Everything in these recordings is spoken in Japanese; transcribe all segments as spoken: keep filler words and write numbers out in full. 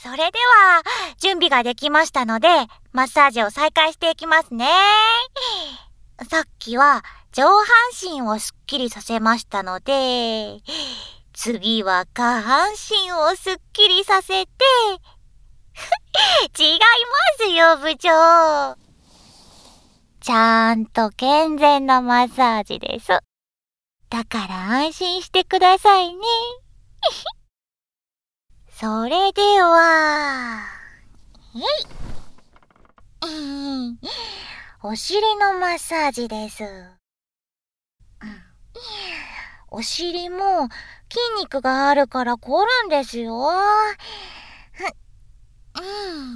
それでは、準備ができましたので、マッサージを再開していきますね。さっきは上半身をすっきりさせましたので、次は下半身をすっきりさせて、違いますよ、部長。ちゃんと健全なマッサージです。だから安心してくださいね。それでは、えい。うん、お尻のマッサージです。うん、お尻も筋肉があるから凝るんですよ。うんうん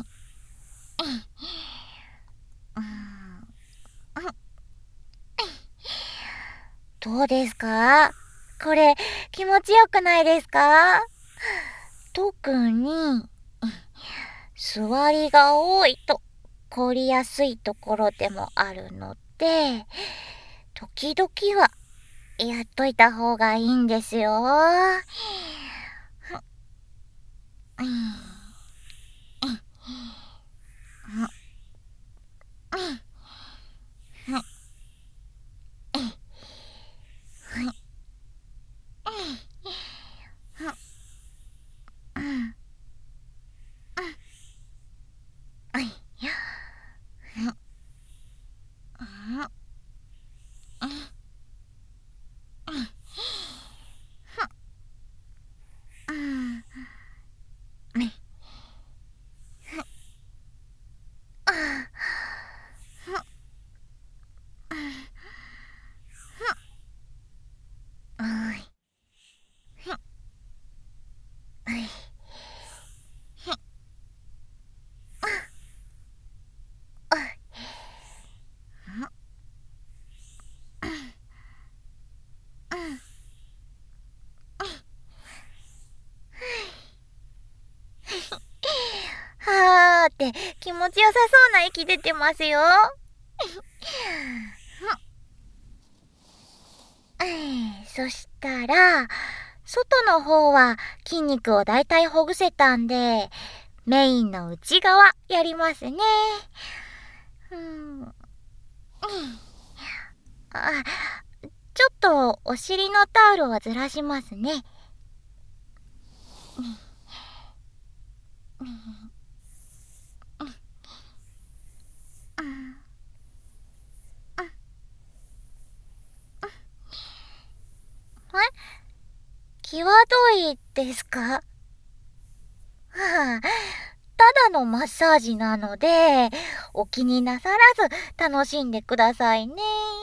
どうですか？これ気持ちよくないですか？特に座りが多いと凝りやすいところでもあるので、時々はやっといた方がいいんですよ。はーって気持ちよさそうな息出てますよ。そしたら、外の方は筋肉をだいたいほぐせたんで、メインの内側やりますね。うん、あ、ちょっとお尻のタオルをずらしますね。え？際どいですか？はあ、ただのマッサージなので、お気になさらず楽しんでくださいね。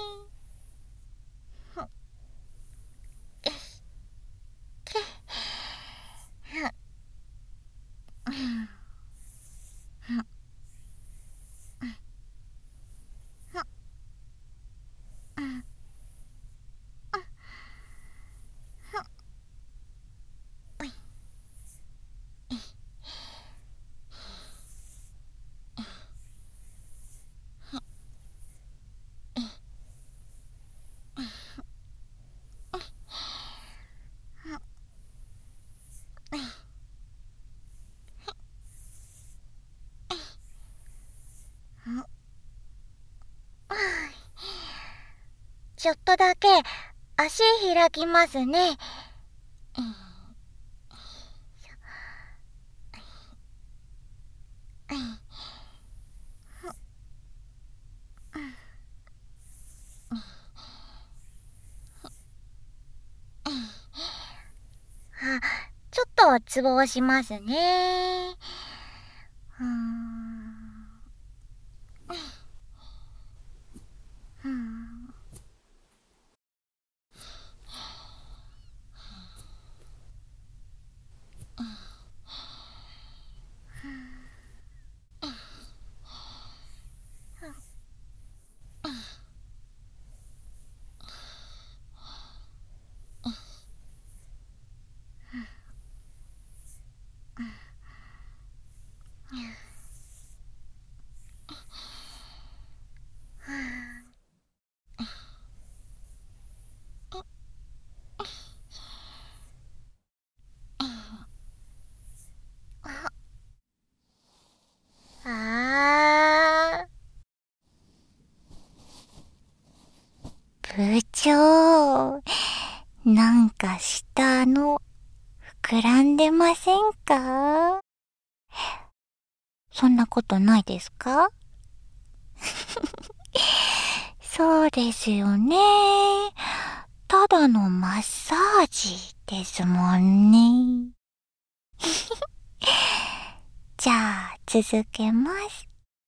ちょっとだけ足開きますね。あ、ちょっとツボをしますね。うーん。うーん。 部長、なんか下の膨らんでませんか？そんなことないですか？そうですよね。ただのマッサージですもんね。じゃあ続けます。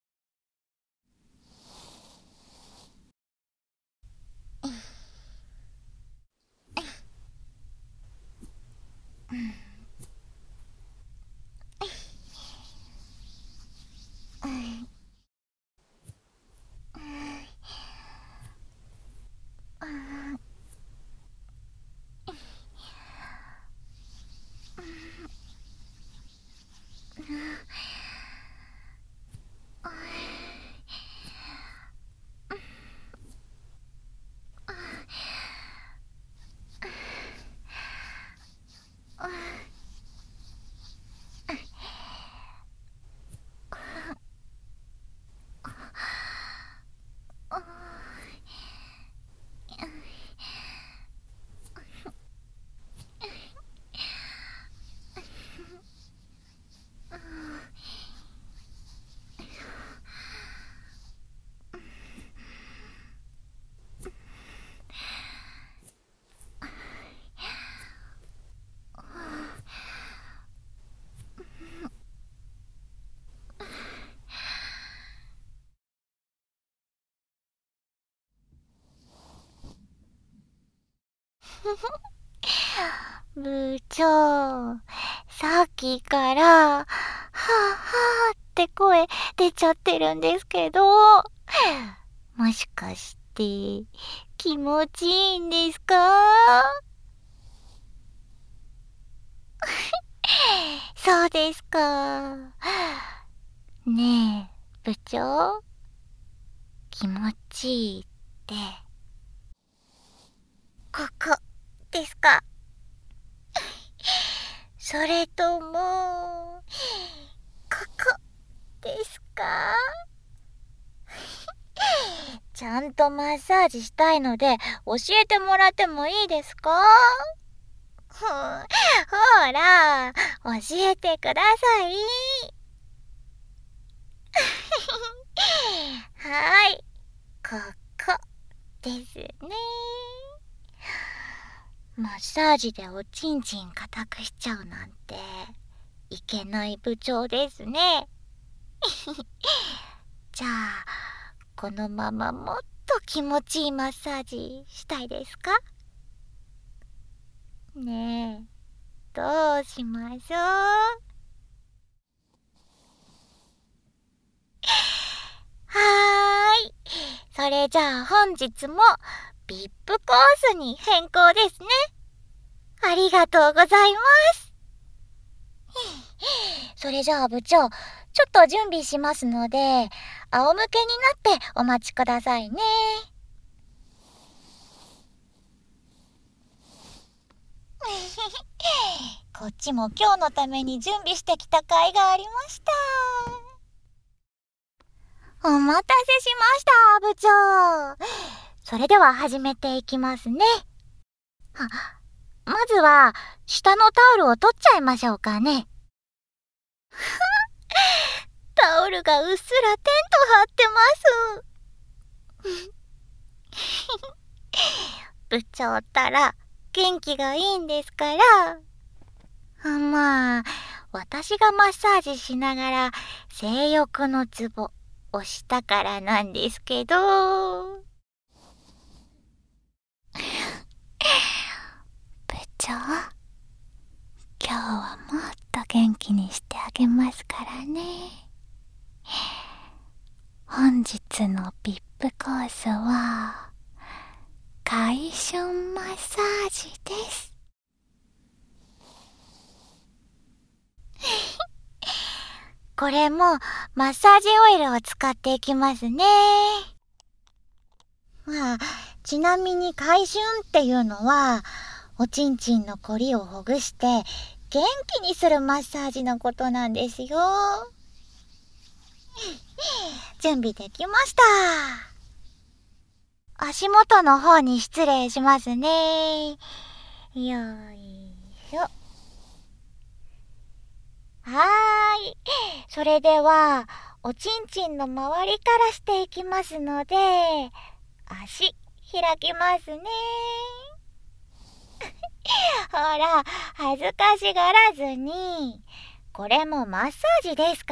部長、さっきから、はぁはぁって声出ちゃってるんですけど、もしかして、気持ちいいんですか？そうですか。ねえ、部長、気持ちいいって、ここですか？それとも、ここですか？ちゃんとマッサージしたいので教えてもらってもいいですか？ほら、教えてください。はい、ここですね。マッサージでおちんちん固くしちゃうなんていけない部長ですね。じゃあ、このままもっと気持ちいいマッサージしたいですか？ねえ、どうしましょう？はーい。それじゃあ本日も ブイアイピー コースに変更ですね。ありがとうございます。それじゃあ部長、ちょっと準備しますので、仰向けになってお待ちくださいね。こっちも今日のために準備してきた甲斐がありました。お待たせしました、部長。それでは始めていきますね。あ、まずは、下のタオルを取っちゃいましょうかね。タオルがうっすらテント張ってます。部長ったら元気がいいんですから。まあ、私がマッサージしながら性欲のツボ押したからなんですけど。部長、今日はもっと元気にしてあげますからね。本日の ブイアイピー コースは回春マッサージです。これもマッサージオイルを使っていきますね。まあ、ちなみに回春っていうのはおちんちんのこりをほぐして元気にするマッサージのことなんですよ。準備できました。 足元の方に失礼しますね。よいしょ。はーい。それでは、おちんちんの周りからしていきますので、足、開きますね。ほら、恥ずかしがらずに、これもマッサージですから。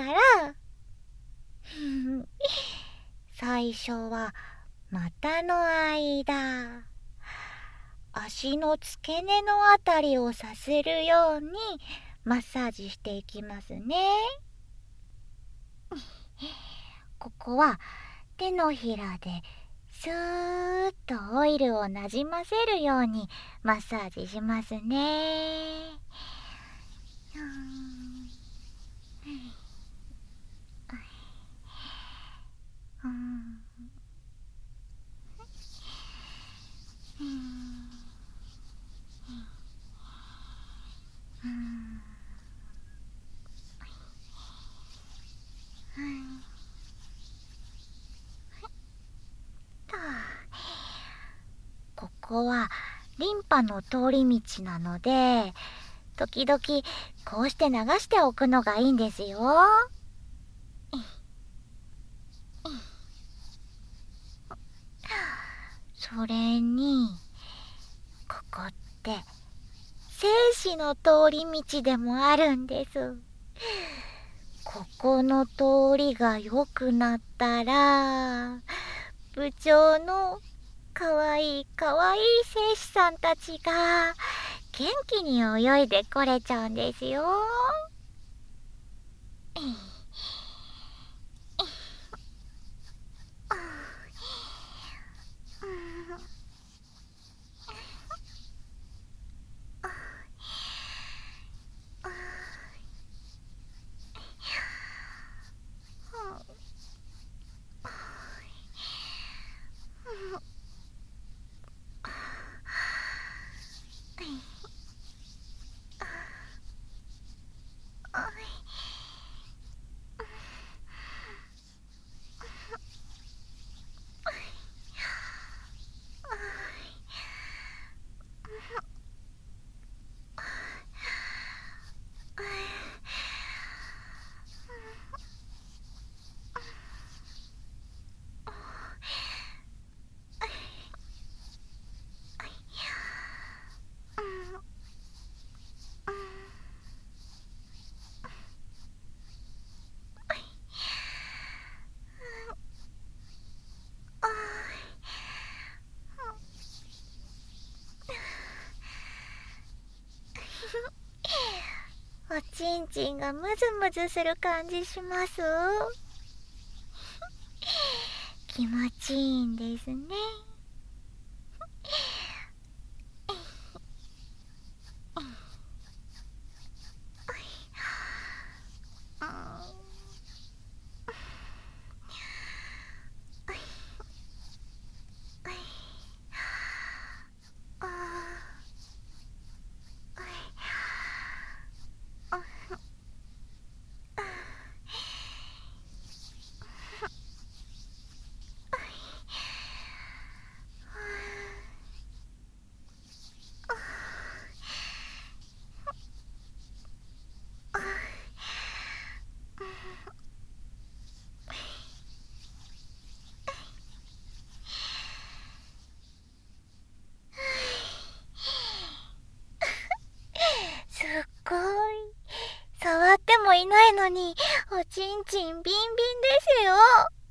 最初は、股の間、足の付け根のあたりをさせるようにマッサージしていきますね。ここは手のひらでスーッとオイルをなじませるようにマッサージしますね。うん、ここはリンパの通り道なので、時々こうして流しておくのがいいんですよ。それに、ここって精子の通り道でもあるんです。ここの通りが良くなったら、部長のかわいいかわいい精子さんたちが元気に泳いでこれちゃうんですよ。おちんちんがムズムズする感じします。気持ちいいんですね。すっごい。触ってもいないのに、おちんちんビンビンですよ。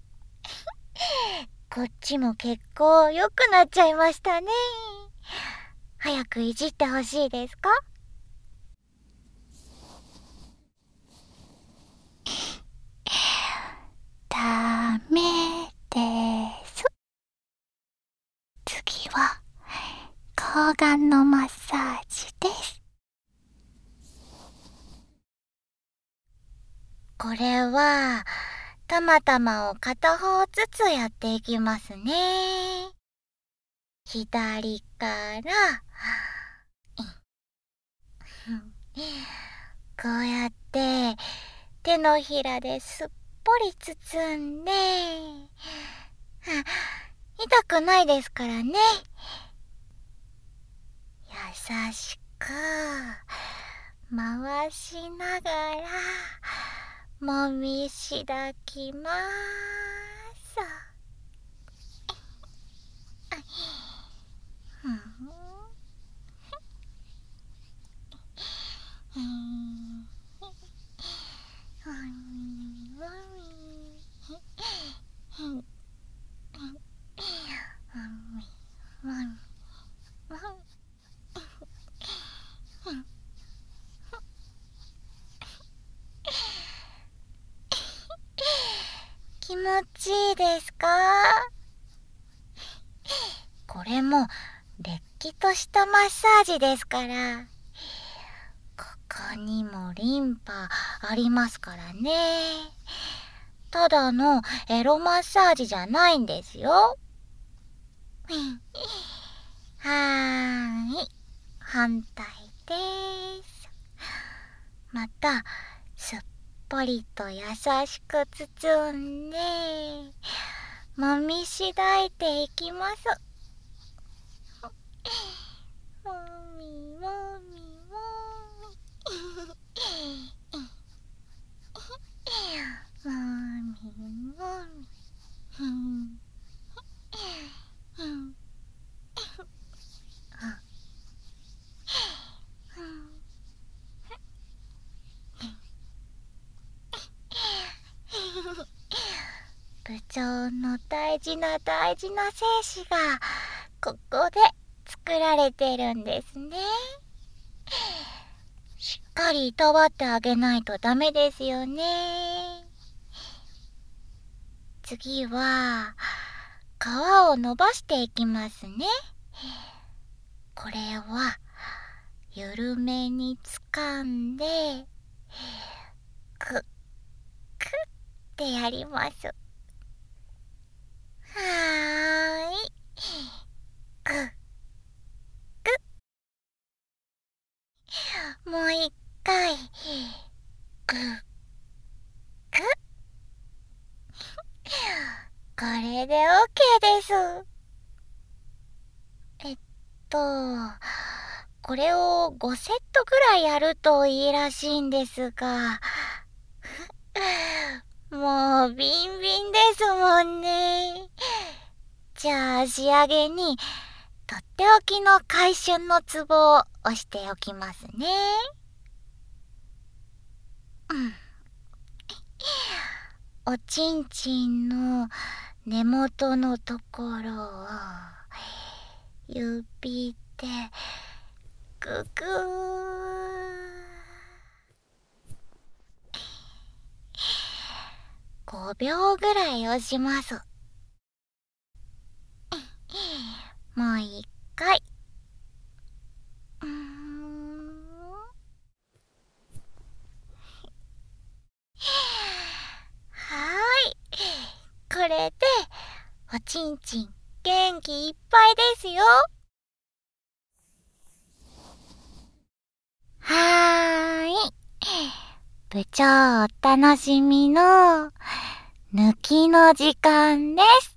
こっちも結構良くなっちゃいましたね。早くいじってほしいですか？ダメです。次は睾丸のマッサージです。これはたまたまを片方ずつやっていきますね。左からこうやって手のひらですっぽり包んで、よ痛くないですからね。優しく回しながらもみしだきます。気持ちいいですか？これもれっきとしたマッサージですから。ここにもリンパありますからね。ただのエロマッサージじゃないんですよ。はーい、反対です。またすっぽりと優しく包んでもみしだいていきます。もみもみもみもみもみ部長の大事な大事な精子がここで作られてるんですね。しっかりいたわってあげないとダメですよね。次は皮を伸ばしていきますね。これは緩めに掴んでくっくってやります。はーい、くっくっ、もう一回くっくっ。これで オーケー です。えっとこれをごセットぐらいやるといいらしいんですがもうビンビンですもんね。じゃあ仕上げにとっておきの回春のツボを押しておきますね。うんおちんちんの根元のところを指でググーごびょうぐらい押します。もう一回。うーんはーい。これでおちんちん元気いっぱいですよ。はーい。部長お楽しみの抜きの時間です。